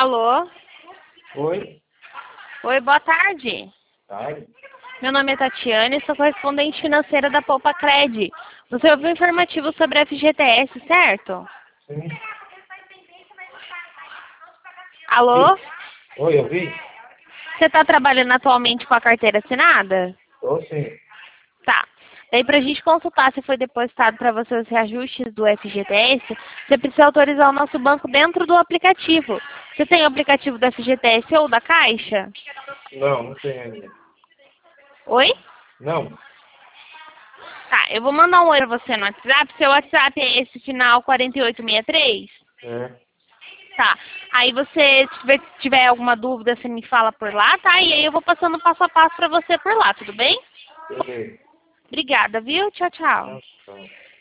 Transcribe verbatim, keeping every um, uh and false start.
Alô? Oi? Oi, boa tarde. Tarde? Meu nome é Tatiane e sou correspondente financeira da Poupa Cred. Você ouviu um informativo sobre a F G T S, certo? Sim. Alô? Sim. Oi, eu vi? Você está trabalhando atualmente com a carteira assinada? Tô sim. Tá. Daí, para a gente consultar se foi depositado para você os reajustes do F G T S, você precisa autorizar o nosso banco dentro do aplicativo. Você tem o aplicativo do F G T S ou da Caixa? Não, não tem ainda. Oi? Não. Tá, eu vou mandar um oi pra você no WhatsApp. Seu WhatsApp é esse final quarenta e oito sessenta e três? É. Tá. Aí você, se tiver, tiver alguma dúvida, você me fala por lá, tá? E aí eu vou passando passo a passo pra você por lá, tudo bem? Beleza. Obrigada, viu? Tchau, tchau. Não, não.